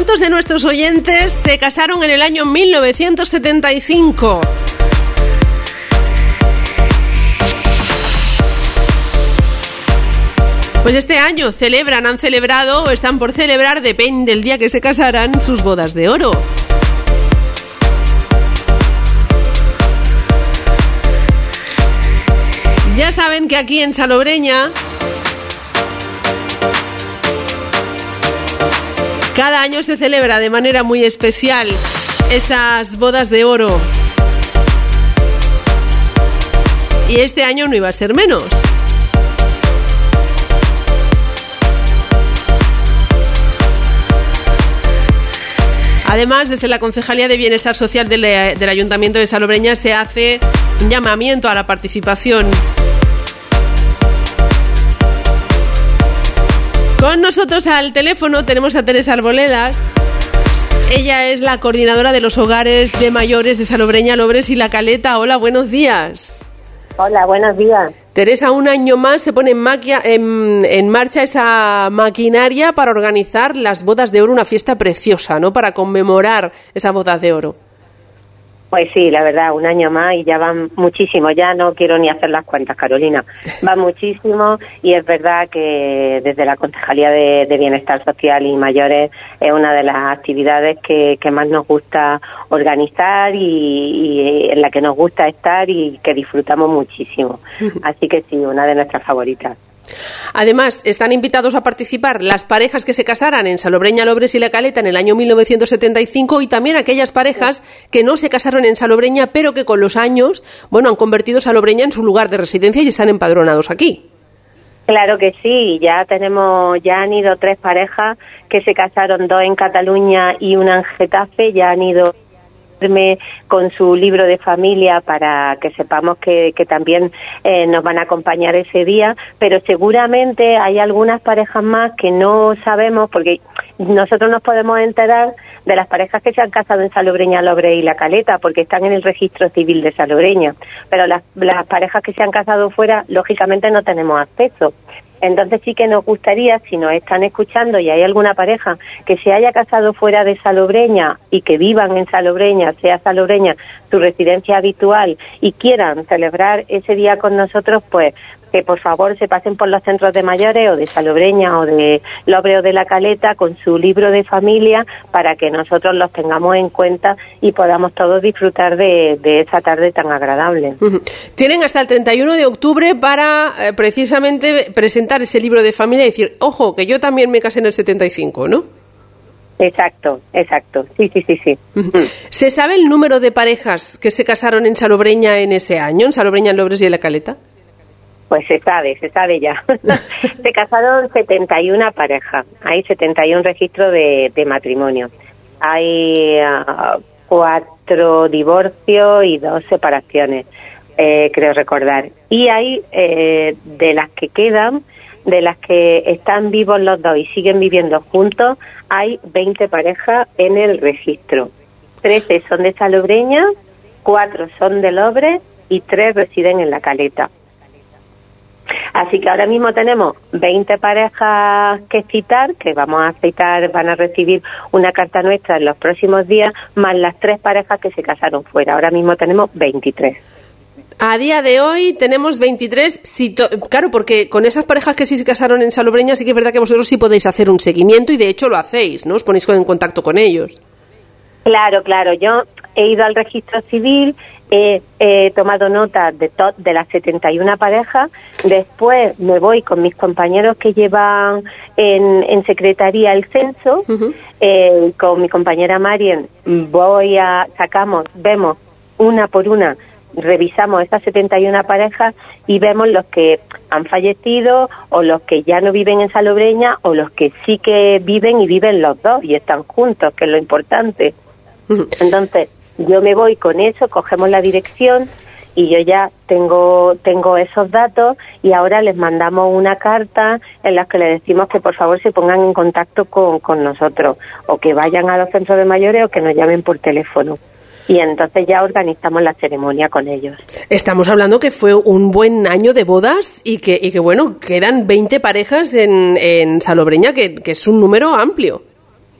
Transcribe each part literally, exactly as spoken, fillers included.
¿Cuántos de nuestros oyentes se casaron en el año mil novecientos setenta y cinco? Pues este año celebran, han celebrado o están por celebrar, depende del día que se casaran, sus bodas de oro. Ya saben que aquí en Salobreña cada año se celebra de manera muy especial esas bodas de oro. Y este año no iba a ser menos. Además, desde la Concejalía de Bienestar Social del, del Ayuntamiento de Salobreña se hace un llamamiento a la participación. Con nosotros al teléfono tenemos a Teresa Arboledas. Ella es la coordinadora de los hogares de mayores de Salobreña, Lobres y La Caleta. Hola, buenos días. Hola, buenos días. Teresa, un año más se pone en, maquia, en, en marcha esa maquinaria para organizar las bodas de oro, una fiesta preciosa, ¿no? Para conmemorar esas bodas de oro. Pues sí, la verdad, un año más y ya van muchísimo. Ya no quiero ni hacer las cuentas, Carolina. Van muchísimo y es verdad que desde la Concejalía de, de Bienestar Social y Mayores es una de las actividades que, que más nos gusta organizar y, y en la que nos gusta estar y que disfrutamos muchísimo. Así que sí, una de nuestras favoritas. Además, están invitados a participar las parejas que se casaran en Salobreña, Lobres y La Caleta en el año mil novecientos setenta y cinco y también aquellas parejas que no se casaron en Salobreña, pero que con los años, bueno, han convertido Salobreña en su lugar de residencia y están empadronados aquí. Claro que sí, ya tenemos, ya han ido tres parejas que se casaron, dos en Cataluña y una en Getafe, ya han ido con su libro de familia para que sepamos que, que también eh, nos van a acompañar ese día, pero seguramente hay algunas parejas más que no sabemos, porque nosotros nos podemos enterar de las parejas que se han casado en Salobreña, Lobres y La Caleta, porque están en el registro civil de Salobreña, pero las, las parejas que se han casado fuera, lógicamente no tenemos acceso. Entonces sí que nos gustaría, si nos están escuchando y hay alguna pareja que se haya casado fuera de Salobreña y que vivan en Salobreña, sea Salobreña su residencia habitual y quieran celebrar ese día con nosotros, pues que por favor se pasen por los centros de mayores o de Salobreña o de Lobres o de La Caleta con su libro de familia para que nosotros los tengamos en cuenta y podamos todos disfrutar de, de esa tarde tan agradable. Uh-huh. Tienen hasta el treinta y uno de octubre para eh, precisamente presentar ese libro de familia y decir, ojo, que yo también me casé en el setenta y cinco, ¿no? Exacto, exacto, sí, sí, sí, sí. Uh-huh. ¿Se sabe el número de parejas que se casaron en Salobreña en ese año, en Salobreña, Lobres y en La Caleta? Pues se sabe, se sabe ya. Se casaron setenta y una parejas. Hay setenta y un registros de, de matrimonio. Hay uh, cuatro divorcios y dos separaciones, eh, creo recordar. Y hay, eh, de las que quedan, de las que están vivos los dos y siguen viviendo juntos, hay veinte parejas en el registro. trece son de Salobreña, cuatro son de Lobres y tres residen en La Caleta. Así que ahora mismo tenemos veinte parejas que citar, que vamos a citar, van a recibir una carta nuestra en los próximos días, más las tres parejas que se casaron fuera. Ahora mismo tenemos veintitrés. A día de hoy tenemos veintitrés, si to- claro, porque con esas parejas que sí se casaron en Salobreña sí que es verdad que vosotros sí podéis hacer un seguimiento y de hecho lo hacéis, ¿no? Os ponéis en contacto con ellos. Claro, claro, yo he ido al registro civil, he, he tomado nota de, to- de las setenta y una parejas, después me voy con mis compañeros que llevan en, en secretaría el censo, uh-huh. eh, con mi compañera Marien voy a, sacamos, vemos una por una, revisamos esas setenta y una parejas y vemos los que han fallecido o los que ya no viven en Salobreña o los que sí que viven y viven los dos y están juntos, que es lo importante. Entonces, yo me voy con eso, cogemos la dirección y yo ya tengo tengo esos datos y ahora les mandamos una carta en la que les decimos que por favor se pongan en contacto con, con nosotros o que vayan a los centros de mayores o que nos llamen por teléfono. Y entonces ya organizamos la ceremonia con ellos. Estamos hablando que fue un buen año de bodas y que, y que bueno, quedan veinte parejas en, en Salobreña, que, que es un número amplio.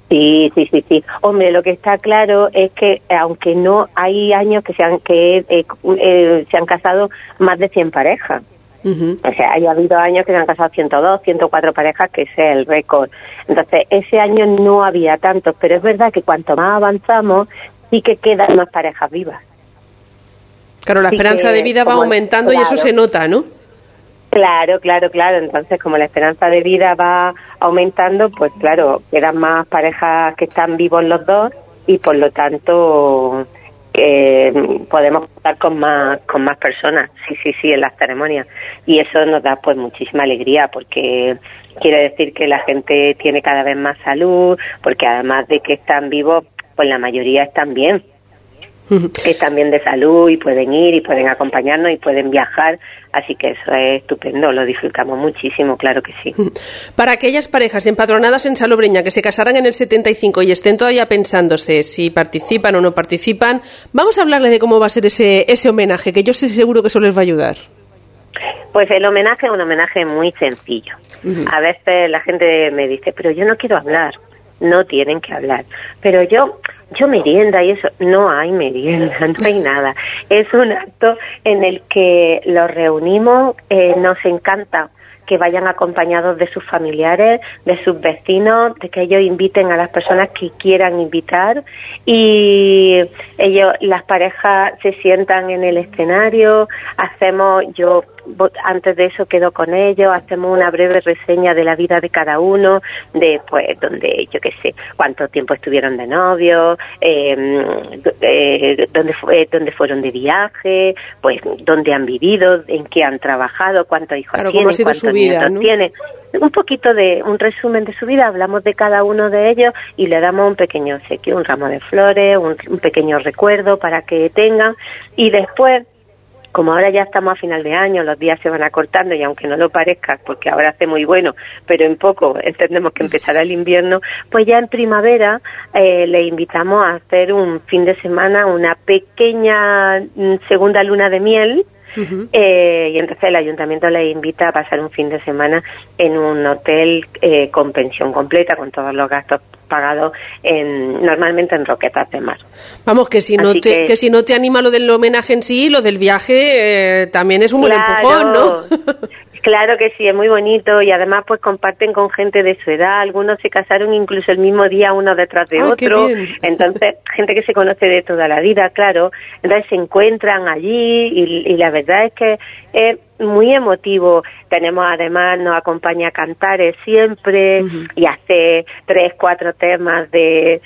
Sí, sí, sí, sí. Hombre, lo que está claro es que aunque no hay años que se han que eh, eh, se han casado más de cien parejas. Uh-huh. O sea, ha habido años que se han casado ciento dos, ciento cuatro parejas, que ese es el récord. Entonces, ese año no había tantos, pero es verdad que cuanto más avanzamos, sí que quedan más parejas vivas. Claro, la sí esperanza de vida va aumentando, claro, y eso se nota, ¿no? Claro, claro, claro. Entonces, como la esperanza de vida va aumentando, pues claro, quedan más parejas que están vivos los dos y por lo tanto eh, podemos contar con más con más personas, sí, sí, sí, en las ceremonias. Y eso nos da pues muchísima alegría porque quiere decir que la gente tiene cada vez más salud, porque además de que están vivos, pues la mayoría están bien. Que están bien de salud y pueden ir y pueden acompañarnos y pueden viajar, así que eso es estupendo, lo disfrutamos muchísimo, claro que sí. Para aquellas parejas empadronadas en Salobreña que se casaran en el setenta y cinco y estén todavía pensándose si participan o no participan, vamos a hablarle de cómo va a ser ese, ese homenaje, que yo estoy seguro que eso les va a ayudar. Pues el homenaje es un homenaje muy sencillo. Uh-huh. A veces la gente me dice, pero yo no quiero hablar. No tienen que hablar, pero yo yo merienda y eso, no hay merienda, no hay nada. Es un acto en el que los reunimos, eh, nos encanta que vayan acompañados de sus familiares, de sus vecinos, de que ellos inviten a las personas que quieran invitar y ellos, las parejas se sientan en el escenario, hacemos, yo antes de eso quedo con ellos, hacemos una breve reseña de la vida de cada uno, de pues donde, yo qué sé, cuánto tiempo estuvieron de novios, eh, eh, dónde, fue, dónde fueron de viaje, pues dónde han vivido, en qué han trabajado, cuántos hijos claro, tienen, cuántos nietos, ¿no?, tienen. Un poquito de un resumen de su vida, hablamos de cada uno de ellos y le damos un pequeño obsequio, un ramo de flores, un, un pequeño recuerdo para que tengan y después, como ahora ya estamos a final de año, los días se van acortando y aunque no lo parezca, porque ahora hace muy bueno, pero en poco entendemos que empezará el invierno, pues ya en primavera eh, le invitamos a hacer un fin de semana, una pequeña segunda luna de miel. Uh-huh. Eh, y entonces el ayuntamiento les invita a pasar un fin de semana en un hotel eh, con pensión completa, con todos los gastos pagados en, normalmente en Roquetas de Mar. Vamos, que si no te, que... que si no te anima lo del homenaje en sí, lo del viaje eh, también es un buen claro, empujón, ¿no? Claro que sí, es muy bonito y además pues comparten con gente de su edad, algunos se casaron incluso el mismo día uno detrás de ah, otro, entonces gente que se conoce de toda la vida, claro, entonces se encuentran allí y, y la verdad es que es muy emotivo. Tenemos además, nos acompaña Cantares siempre uh-huh. y hace tres, cuatro temas de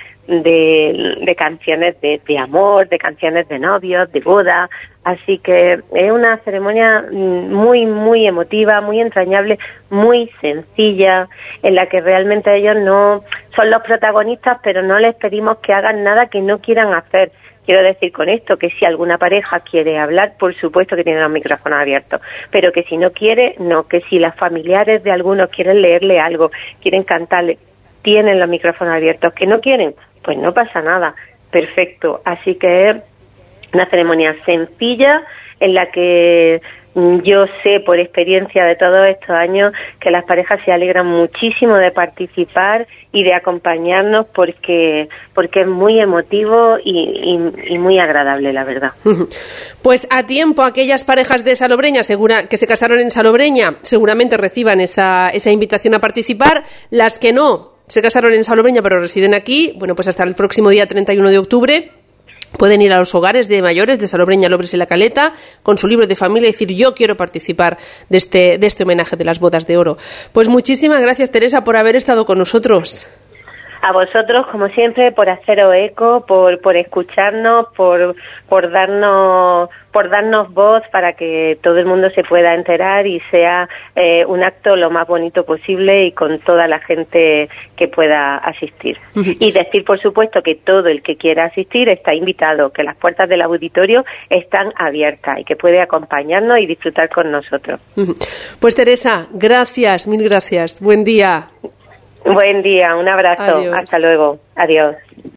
de, de canciones de, de amor, de canciones de novios, de boda, así que es una ceremonia muy, muy emotiva, muy entrañable, muy sencilla, en la que realmente ellos no son los protagonistas, pero no les pedimos que hagan nada que no quieran hacer. Quiero decir con esto que si alguna pareja quiere hablar, por supuesto que tiene los micrófonos abiertos, pero que si no quiere, no, que si las familiares de algunos quieren leerle algo, quieren cantarle, tienen los micrófonos abiertos, que no quieren, pues no pasa nada, perfecto. Así que es una ceremonia sencilla en la que yo sé por experiencia de todos estos años que las parejas se alegran muchísimo de participar y de acompañarnos porque porque es muy emotivo y, y, y muy agradable, la verdad. Pues a tiempo aquellas parejas de Salobreña segura que se casaron en Salobreña seguramente reciban esa esa invitación a participar. Las que no se casaron en Salobreña pero residen aquí, bueno, pues hasta el próximo día treinta y uno de octubre pueden ir a los hogares de mayores de Salobreña, Lobres y La Caleta con su libro de familia y decir yo quiero participar de este, de este homenaje de las bodas de oro. Pues muchísimas gracias, Teresa, por haber estado con nosotros. A vosotros, como siempre, por haceros eco, por por escucharnos, por por darnos por darnos voz para que todo el mundo se pueda enterar y sea eh, un acto lo más bonito posible y con toda la gente que pueda asistir. Uh-huh. Y decir, por supuesto, que todo el que quiera asistir está invitado, que las puertas del auditorio están abiertas y que puede acompañarnos y disfrutar con nosotros. Uh-huh. Pues Teresa, gracias, mil gracias. Buen día. Buen día, un abrazo. Adiós. Hasta luego. Adiós.